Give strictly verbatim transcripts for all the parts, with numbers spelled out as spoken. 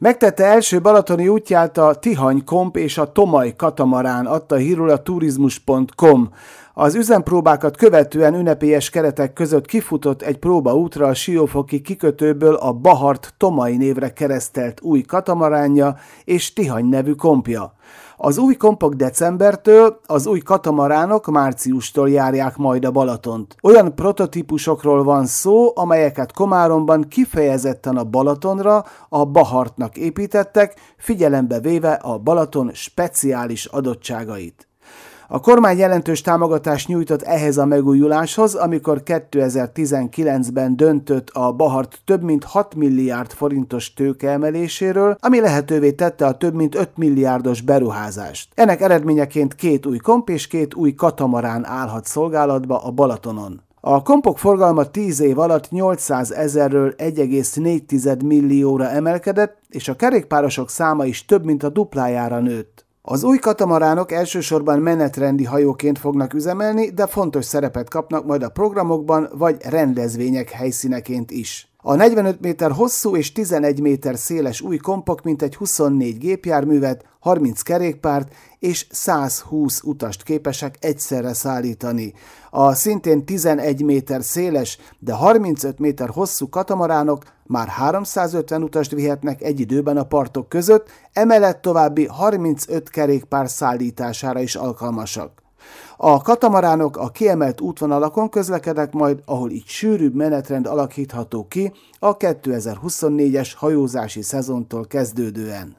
Megtette első balatoni útját a Tihany komp és a Tomaj katamarán, adta hírül a turizmus pont com. Az üzempróbákat követően ünnepélyes keretek között kifutott egy próbaútra a Siófoki kikötőből a Bahart Tomaj névre keresztelt új katamaránja és Tihany nevű kompja. Az új kompok decembertől, az új katamaránok márciustól járják majd a Balatont. Olyan prototípusokról van szó, amelyeket Komáromban kifejezetten a Balatonra, a Bahartnak építettek, figyelembe véve a Balaton speciális adottságait. A kormány jelentős támogatást nyújtott ehhez a megújuláshoz, amikor kétezer-tizenkilencben döntött a Bahart több mint hat milliárd forintos tőkeemeléséről, ami lehetővé tette a több mint öt milliárdos beruházást. Ennek eredményeként két új komp és két új katamarán állhat szolgálatba a Balatonon. A kompok forgalma tíz év alatt nyolcszázezerről egy egész négy millióra emelkedett, és a kerékpárosok száma is több mint a duplájára nőtt. Az új katamaránok elsősorban menetrendi hajóként fognak üzemelni, de fontos szerepet kapnak majd a programokban vagy rendezvények helyszíneként is. A negyvenöt méter hosszú és tizenegy méter széles új kompok mintegy huszonnégy gépjárművet, harminc kerékpárt és százhúsz utast képesek egyszerre szállítani. A szintén tizenegy méter széles, de harmincöt méter hosszú katamaránok már háromszázötven utast vihetnek egy időben a partok között, emellett további harmincöt kerékpár szállítására is alkalmasak. A katamaránok a kiemelt útvonalakon közlekednek majd, ahol így sűrűbb menetrend alakítható ki a kétezer-huszonnégyes hajózási szezontól kezdődően.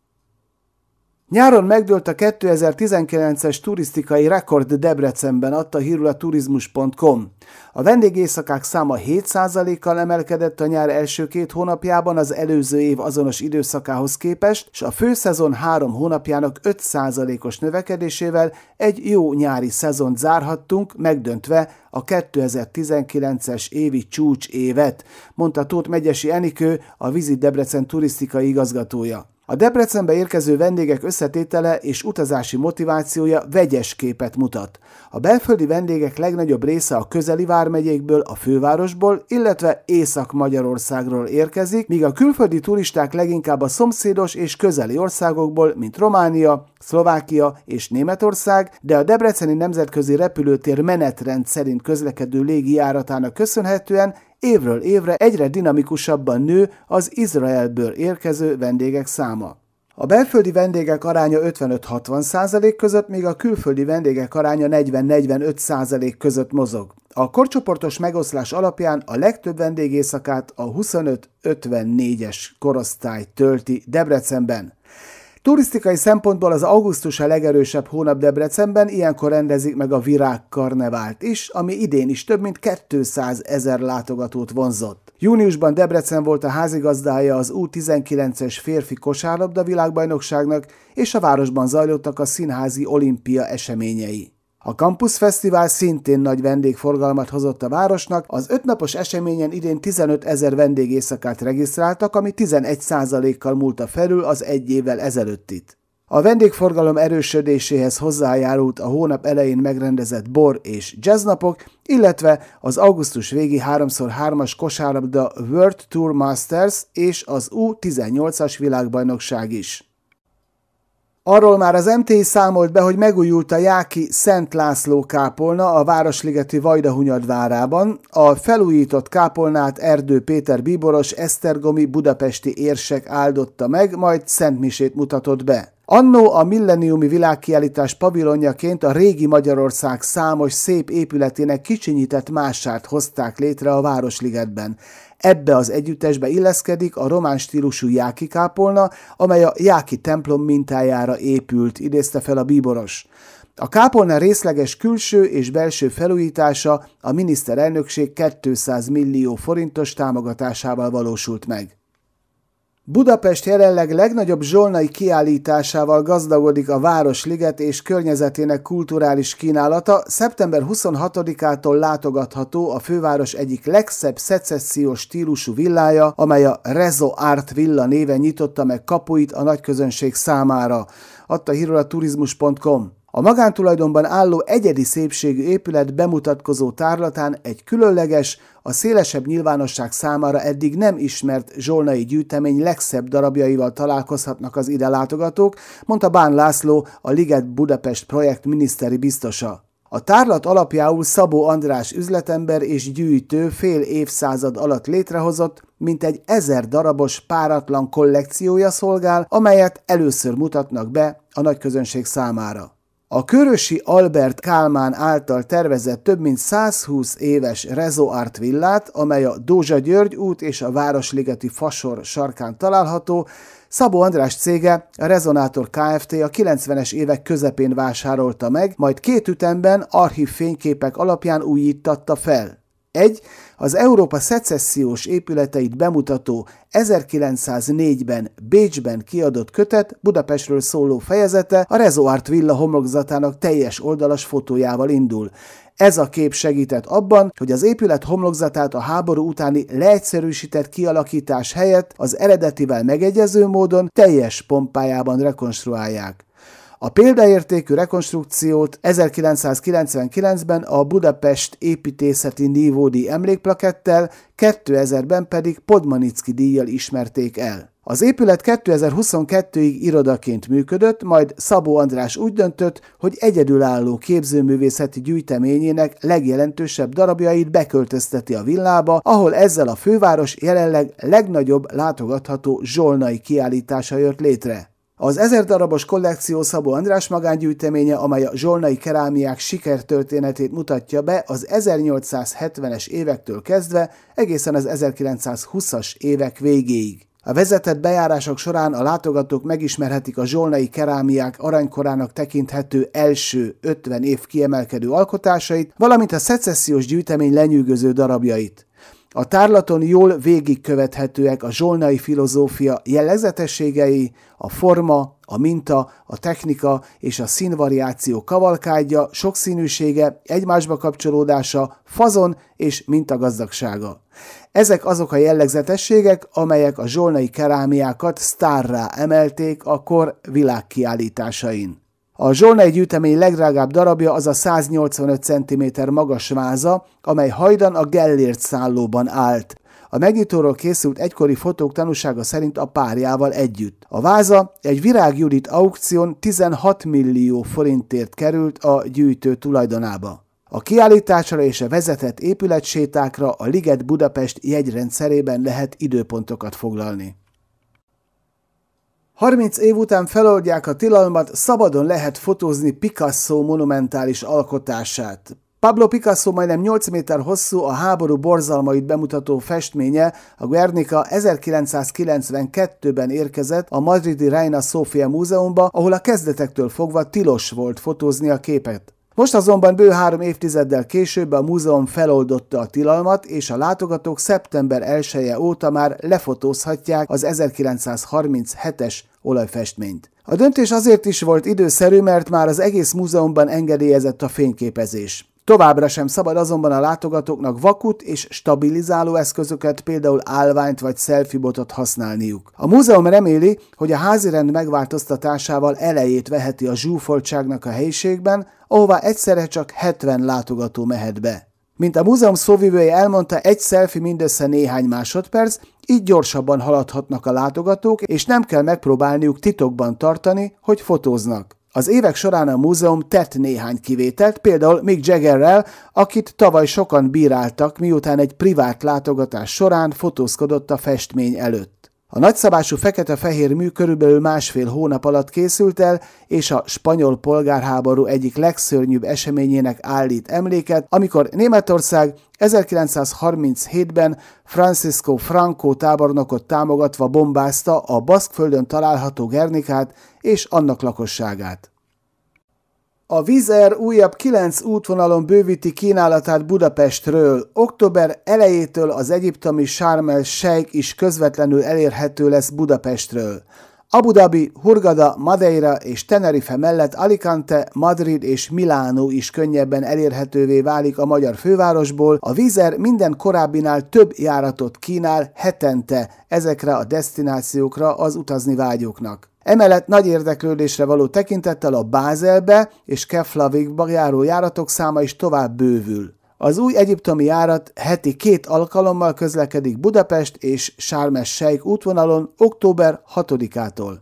Nyáron megdőlt a kétezer-tizenkilences turisztikai rekord Debrecenben, adta hírül a turizmus pont com. A vendégészakák száma hét százalékkal emelkedett a nyár első két hónapjában az előző év azonos időszakához képest, és a főszezon három hónapjának öt százalékos növekedésével egy jó nyári szezont zárhattunk, megdöntve a kétezer-tizenkilences évi csúcs évet, mondta Tóth Megyesi Enikő, a Visit Debrecen turisztikai igazgatója. A Debrecenbe érkező vendégek összetétele és utazási motivációja vegyes képet mutat. A belföldi vendégek legnagyobb része a közeli vármegyékből, a fővárosból, illetve Észak-Magyarországról érkezik, míg a külföldi turisták leginkább a szomszédos és közeli országokból, mint Románia, Szlovákia és Németország, de a debreceni nemzetközi repülőtér menetrend szerint közlekedő légijáratának köszönhetően évről évre egyre dinamikusabban nő az Izraelből érkező vendégek száma. A belföldi vendégek aránya ötvenöt-hatvan százalék között, míg a külföldi vendégek aránya negyven-negyvenöt százalék között mozog. A korcsoportos megoszlás alapján a legtöbb vendégészakát a huszonöt-ötvennégyes korosztály tölti Debrecenben. Turisztikai szempontból az augusztus a legerősebb hónap Debrecenben, ilyenkor rendezik meg a Virágkarnevált is, ami idén is több mint kétszázezer látogatót vonzott. Júniusban Debrecen volt a házigazdája az U tizenkilences férfi kosárlabda világbajnokságnak, és a városban zajlottak a színházi olimpia eseményei. A Campus Fesztivál szintén nagy vendégforgalmat hozott a városnak, az ötnapos eseményen idén tizenötezer vendégészakát regisztráltak, ami tizenegy százalékkal múlta felül az egy évvel ezelőttit. A vendégforgalom erősödéséhez hozzájárult a hónap elején megrendezett bor- és jazznapok, illetve az augusztus végi három szor hármas kosárlabda World Tour Masters és az U tizennyolcas világbajnokság is. Arról már az em té i számolt be, hogy megújult a jáki Szent László kápolna a városligeti Vajdahunyad várában. A felújított kápolnát Erdő Péter bíboros esztergomi budapesti érsek áldotta meg, majd szentmisét mutatott be. Annó a milleniumi világkiállítás pavilonjaként a régi Magyarország számos szép épületének kicsinyített mását hozták létre a Városligetben. Ebbe az együttesbe illeszkedik a román stílusú jáki kápolna, amely a jáki templom mintájára épült, idézte fel a bíboros. A kápolna részleges külső és belső felújítása a miniszterelnökség kétszáz millió forintos támogatásával valósult meg. Budapest jelenleg legnagyobb zsolnai kiállításával gazdagodik a Városliget és környezetének kulturális kínálata. szeptember huszonhatodikától látogatható a főváros egyik legszebb szecessziós stílusú villája, amely a Rezo Art Villa néven nyitotta meg kapuit a nagyközönség számára, adta hírül a turizmus pont com. A magántulajdonban álló egyedi szépségű épület bemutatkozó tárlatán egy különleges, a szélesebb nyilvánosság számára eddig nem ismert zsolnai gyűjtemény legszebb darabjaival találkozhatnak az ide látogatók, mondta Bán László, a Liget Budapest projekt miniszteri biztosa. A tárlat alapjául Szabó András üzletember és gyűjtő fél évszázad alatt létrehozott, mintegy ezer darabos páratlan kollekciója szolgál, amelyet először mutatnak be a nagyközönség számára. A Körösi Albert Kálmán által tervezett több mint százhúsz éves Rezo Art villát, amely a Dózsa György út és a Városligeti Fasor sarkán található, Szabó András cége, a Rezonátor Kft. A kilencvenes évek közepén vásárolta meg, majd két ütemben archív fényképek alapján újítatta fel. Egy, az Európa szecessziós épületeit bemutató ezerkilencszáznégyben Bécsben kiadott kötet Budapestről szóló fejezete a Rezo Art villa homlokzatának teljes oldalas fotójával indul. Ez a kép segített abban, hogy az épület homlokzatát a háború utáni leegyszerűsített kialakítás helyett az eredetivel megegyező módon teljes pompájában rekonstruálják. A példaértékű rekonstrukciót ezerkilencszázkilencvenkilencben a Budapest építészeti nívódíj emlékplakettel, kétezerben pedig Podmanicki díjjal ismerték el. Az épület kétezer-huszonkettőig irodaként működött, majd Szabó András úgy döntött, hogy egyedülálló képzőművészeti gyűjteményének legjelentősebb darabjait beköltözteti a villába, ahol ezzel a főváros jelenleg legnagyobb látogatható zsolnai kiállítása jött létre. Az ezer darabos kollekció Szabó András magángyűjteménye, amely a zsolnai kerámiák sikertörténetét mutatja be az ezernyolcszázhetvenes évektől kezdve egészen az ezerkilencszázhúszas évek végéig. A vezetett bejárások során a látogatók megismerhetik a zsolnai kerámiák aranykorának tekinthető első ötven év kiemelkedő alkotásait, valamint a szecessziós gyűjtemény lenyűgöző darabjait. A tárlaton jól végigkövethetőek a zsolnai filozófia jellegzetességei, a forma, a minta, a technika és a színvariáció kavalkádja, sokszínűsége, egymásba kapcsolódása, fazon és mintagazdagsága. Ezek azok a jellegzetességek, amelyek a zsolnai kerámiákat sztárrá emelték a kor világkiállításain. A zsolnai gyűjtemény legdrágább darabja az a száznyolcvanöt centiméter magas váza, amely hajdan a Gellért szállóban állt. A megnyitóról készült egykori fotók tanúsága szerint a párjával együtt. A váza egy Virág Judit aukción tizenhat millió forintért került a gyűjtő tulajdonába. A kiállításra és a vezetett épületsétákra a Liget Budapest jegyrendszerében lehet időpontokat foglalni. harminc év után feloldják a tilalmat, szabadon lehet fotózni Picasso monumentális alkotását. Pablo Picasso majdnem nyolc méter hosszú, a háború borzalmait bemutató festménye, a Guernica ezerkilencszázkilencvenkettőben érkezett a madridi Reina Sofia Múzeumba, ahol a kezdetektől fogva tilos volt fotózni a képet. Most azonban bő három évtizeddel később a múzeum feloldotta a tilalmat, és a látogatók szeptember elseje óta már lefotózhatják az ezerkilencszázharminchetes olajfestményt. A döntés azért is volt időszerű, mert már az egész múzeumban engedélyezett a fényképezés. Továbbra sem szabad azonban a látogatóknak vakut és stabilizáló eszközöket, például állványt vagy selfie-botot használniuk. A múzeum reméli, hogy a házirend megváltoztatásával elejét veheti a zsúfoltságnak a helyiségben, ahová egyszerre csak hetven látogató mehet be. Mint a múzeum szóvivője elmondta, egy selfie mindössze néhány másodperc, így gyorsabban haladhatnak a látogatók, és nem kell megpróbálniuk titokban tartani, hogy fotóznak. Az évek során a múzeum tett néhány kivételt, például Mick Jaggerrel, akit tavaly sokan bíráltak, miután egy privát látogatás során fotózkodott a festmény előtt. A nagyszabású fekete-fehér mű körülbelül másfél hónap alatt készült el, és a spanyol polgárháború egyik legszörnyűbb eseményének állít emléket, amikor Németország ezerkilencszázharminchétben Francisco Franco tábornokot támogatva bombázta a Baszkföldön található Guernicát és annak lakosságát. A Wizz Air újabb kilenc útvonalon bővíti kínálatát Budapestről. Október elejétől az egyiptomi Sharm el-Sheikh is közvetlenül elérhető lesz Budapestről. Abu Dhabi, Hurghada, Madeira és Tenerife mellett Alicante, Madrid és Milánó is könnyebben elérhetővé válik a magyar fővárosból. A Wizz Air minden korábbinál több járatot kínál hetente ezekre a desztinációkra az utazni vágyóknak. Emellett nagy érdeklődésre való tekintettel a Bázelbe és Keflavikba járó járatok száma is tovább bővül. Az új egyiptomi járat heti két alkalommal közlekedik Budapest és Sharm el-Sheikh útvonalon október hatodikától.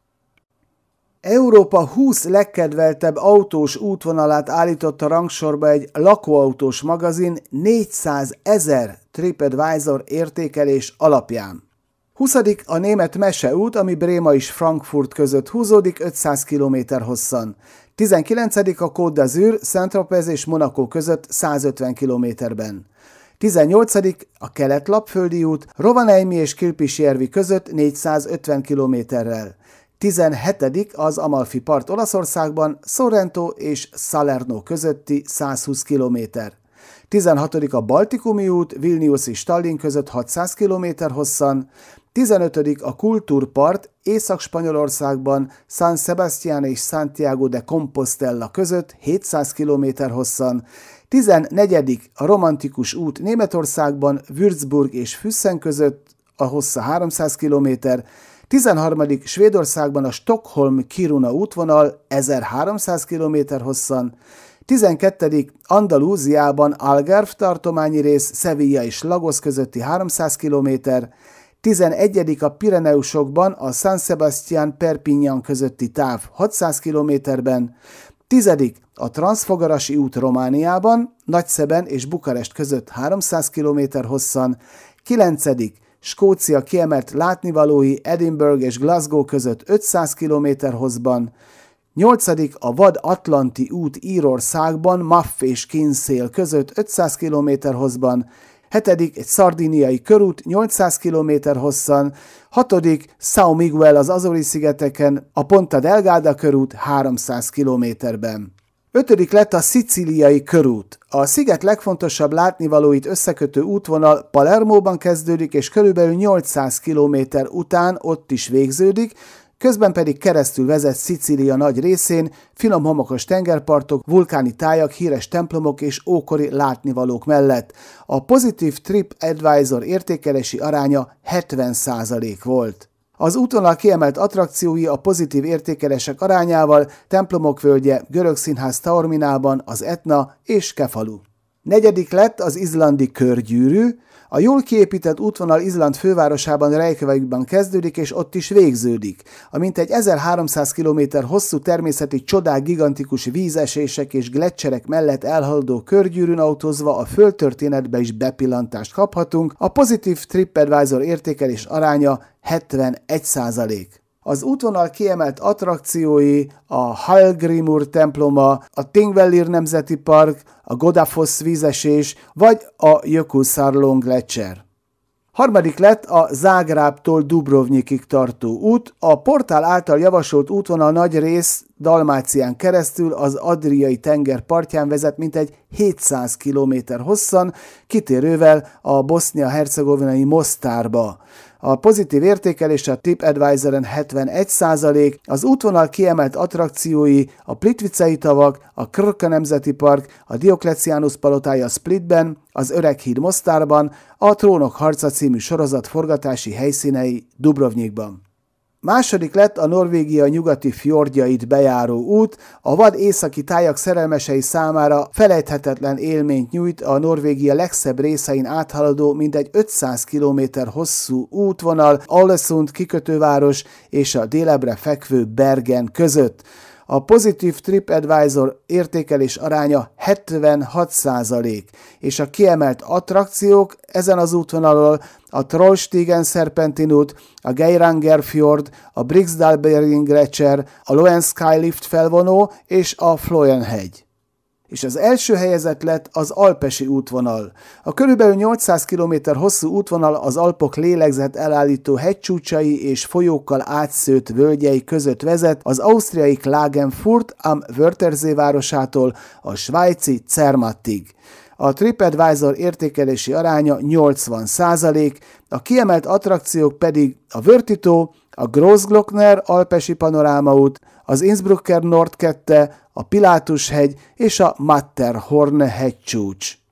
Európa húsz legkedveltebb autós útvonalát állította rangsorba egy lakóautós magazin négyszázezer TripAdvisor értékelés alapján. huszadik a német Meseút, ami Bréma és Frankfurt között húzódik ötszáz kilométer hosszan. tizenkilencedik a Côte d'Azur, Saint-Tropez és Monaco között százötven kilométerben. tizennyolcadik a Kelet-Lapföldi út, Rovaniemi és Kilpisjärvi között négyszázötven kilométerrel. tizenhetedik az Amalfi part Olaszországban, Sorrento és Salerno közötti százhúsz kilométer. tizenhatodik a Baltikumi út, Vilnius és Tallinn között hatszáz kilométer hosszan. tizenötödik a Kultúrpart Észak-Spanyolországban, San Sebastián és Santiago de Compostela között hétszáz kilométer hosszan. tizennegyedik a Romantikus út Németországban, Würzburg és Füssen között, a hossza háromszáz kilométer. tizenharmadik Svédországban a Stockholm-Kiruna útvonal ezerháromszáz kilométer hosszan. tizenkettedik Andalúziában Algarve tartományi rész Sevilla és Lagos közötti háromszáz kilométer. tizenegyedik a Pireneusokban a San Sebastián-Perpignan közötti táv hatszáz kilométerben. tizedik a Transfogarasi út Romániában, Nagyszeben és Bukarest között háromszáz kilométer hosszan. kilencedik Skócia kiemelt látnivalói Edinburgh és Glasgow között ötszáz kilométer hosszban. nyolcadik a Vad Atlanti út Írországban, Maff és Kinsale között ötszáz kilométer hosszban. hetedik egy szardiniai körút nyolcszáz kilométer hosszan. hatodik São Miguel az Azori-szigeteken, a Ponta Delgada körút háromszáz kilométerben. ötödik lett a Szicíliai körút. A sziget legfontosabb látnivalóit összekötő útvonal Palermóban kezdődik, és körülbelül nyolcszáz kilométer után ott is végződik, közben pedig keresztül vezet Szicília nagy részén, finom homokos tengerpartok, vulkáni tájak, híres templomok és ókori látnivalók mellett. A pozitív TripAdvisor értékelési aránya hetven százalék volt. Az útvonal kiemelt attrakciói a pozitív értékelések arányával templomok völgye, görög színház Taorminában, az Etna és Kefalu. Negyedik lett az izlandi körgyűrű. A jól kiépített útvonal Izland fővárosában, Reykjavikban kezdődik, és ott is végződik. A mintegy ezerháromszáz kilométer hosszú természeti csodák, gigantikus vízesések és gleccserek mellett elhaladó körgyűrűn autózva a földtörténetbe is bepillantást kaphatunk. A pozitív TripAdvisor értékelés aránya hetvenegy százalék. Az útvonal kiemelt attrakciói a Hallgrímur temploma, a Thingvellir Nemzeti Park, a Godafoss vízesés vagy a Jökulsárlón gleccser. Harmadik lett a Zágrábtól Dubrovnikig tartó út. A portál által javasolt útvonal nagy rész Dalmácián keresztül az Adriai tenger partján vezet mintegy hétszáz kilométer hosszan, kitérővel a bosznia-hercegovinai Mostárba. A pozitív értékelés a TripAdvisoren hetvenegy százalék, az útvonal kiemelt attrakciói a Plitvicei tavak, a Krka Nemzeti Park, a Diocletianus palotája Splitben, az Öreg híd Mostárban, a Trónok harca című sorozat forgatási helyszínei Dubrovnikban. Második lett a Norvégia nyugati fjordjait bejáró út. A vad északi tájak szerelmesei számára felejthetetlen élményt nyújt a Norvégia legszebb részein áthaladó mindegy ötszáz kilométer hosszú útvonal Ålesund kikötőváros és a délebre fekvő Bergen között. A pozitív TripAdvisor értékelés aránya hetvenhat százalék, és a kiemelt attrakciók ezen az útvonalon a Trollstigen Serpentin út, a Geiranger Fjord, a Briksdalsbergen Gletscher, a Loen Sky Lift felvonó és a Flóen hegy. És az első helyezett lett az Alpesi útvonal. A körülbelül nyolcszáz kilométer hosszú útvonal az Alpok lélegzet elállító hegycsúcsai és folyókkal átszőtt völgyei között vezet az ausztriai Klagenfurt am Wörthersee városától a svájci Zermattig. A TripAdvisor értékelési aránya nyolcvan százalék, a kiemelt attrakciók pedig a Wörthitó, a Großglockner alpesi panorámaút, az Innsbrucker Nordkette, a Pilátus hegy és a Matterhorn hegycsúcs.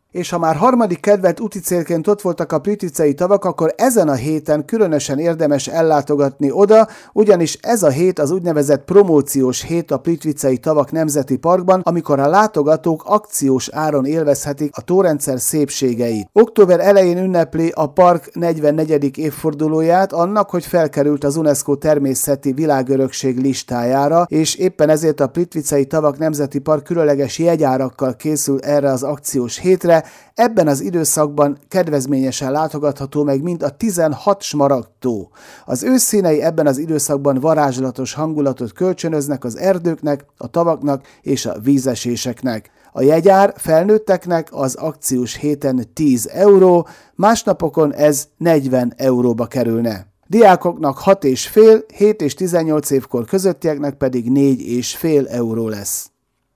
És ha már harmadik kedvelt úti célként ott voltak a plitvicei tavak, akkor ezen a héten különösen érdemes ellátogatni oda, ugyanis ez a hét az úgynevezett promóciós hét a Plitvicei Tavak Nemzeti Parkban, amikor a látogatók akciós áron élvezhetik a tórendszer szépségeit. Október elején ünnepli a park negyvennegyedik évfordulóját annak, hogy felkerült az UNESCO természeti világörökség listájára, és éppen ezért a Plitvicei Tavak Nemzeti Park különleges jegyárakkal készül erre az akciós hétre. Ebben az időszakban kedvezményesen látogatható meg mind a tizenhat smaragdtó. Az ősszínei ebben az időszakban varázslatos hangulatot kölcsönöznek az erdőknek, a tavaknak és a vízeséseknek. A jegyár felnőtteknek az akciós héten tíz euró, más napokon ez negyven euróba kerülne. Diákoknak hat és fél, hét és tizennyolc évkor közöttieknek pedig négy és fél euró lesz.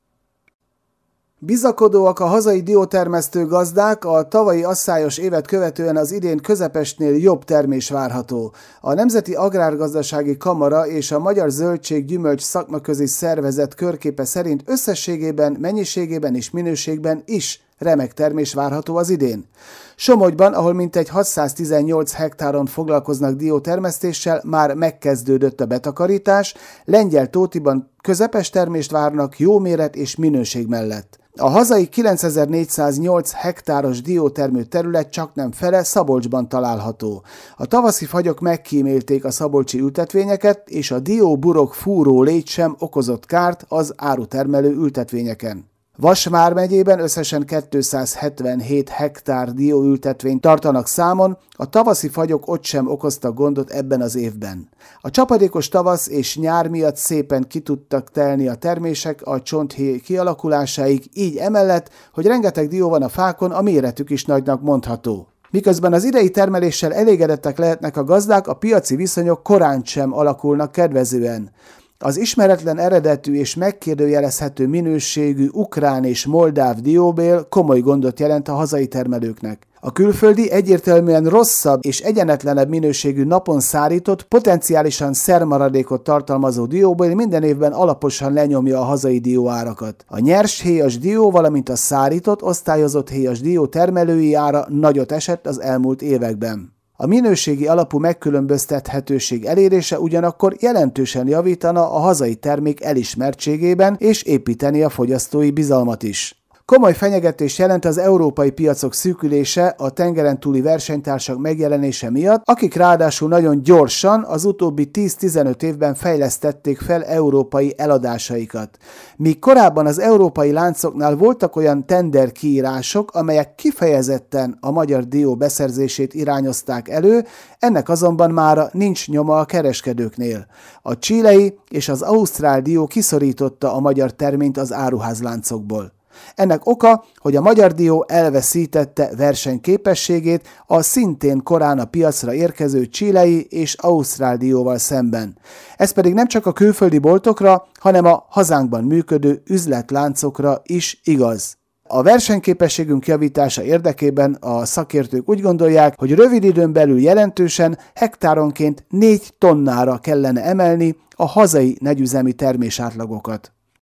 Bizakodóak a hazai diótermesztő gazdák, a tavalyi asszályos évet követően az idén közepesnél jobb termés várható. A Nemzeti Agrárgazdasági Kamara és a Magyar Zöldség-Gyümölcs Szakmaközi Szervezet körképe szerint összességében, mennyiségében és minőségben is remek termés várható az idén. Somogyban, ahol mintegy hatszáztizennyolc hektáron foglalkoznak diótermesztéssel, már megkezdődött a betakarítás, Lengyeltótiban közepes termést várnak jó méret és minőség mellett. A hazai kilencezer-négyszáznyolc hektáros diótermő terület csaknem fele Szabolcsban található. A tavaszi fagyok megkímélték a szabolcsi ültetvényeket, és a dióburok fúró légy sem okozott kárt az árutermelő ültetvényeken. Vas vármegyében összesen kétszázhetvenhét hektár dióültetvényt tartanak számon, a tavaszi fagyok ott sem okoztak gondot ebben az évben. A csapadékos tavasz és nyár miatt szépen ki tudtak telni a termések a csonthéj kialakulásáig, így emellett, hogy rengeteg dió van a fákon, a méretük is nagynak mondható. Miközben az idei termeléssel elégedettek lehetnek a gazdák, a piaci viszonyok korán sem alakulnak kedvezően. Az ismeretlen eredetű és megkérdőjelezhető minőségű ukrán és moldáv dióbél komoly gondot jelent a hazai termelőknek. A külföldi egyértelműen rosszabb és egyenetlenebb minőségű napon szárított, potenciálisan szermaradékot tartalmazó dióbél minden évben alaposan lenyomja a hazai dióárakat. A nyers héjas dió, valamint a szárított, osztályozott héjas dió termelői ára nagyot esett az elmúlt években. A minőségi alapú megkülönböztethetőség elérése ugyanakkor jelentősen javítana a hazai termék elismertségében és építeni a fogyasztói bizalmat is. Komoly fenyegetést jelent az európai piacok szűkülése a tengeren túli versenytársak megjelenése miatt, akik ráadásul nagyon gyorsan az utóbbi tíz-tizenöt évben fejlesztették fel európai eladásaikat. Míg korábban az európai láncoknál voltak olyan tender kiírások, amelyek kifejezetten a magyar dió beszerzését irányozták elő, ennek azonban mára nincs nyoma a kereskedőknél. A chilei és az ausztrál dió kiszorította a magyar terményt az áruházláncokból. Ennek oka, hogy a magyar dió elveszítette versenyképességét a szintén korán a piacra érkező chilei és ausztrál dióval szemben. Ez pedig nem csak a külföldi boltokra, hanem a hazánkban működő üzletláncokra is igaz. A versenyképességünk javítása érdekében a szakértők úgy gondolják, hogy rövid időn belül jelentősen hektáronként négy tonnára kellene emelni a hazai negyüzemi termésátlagokat.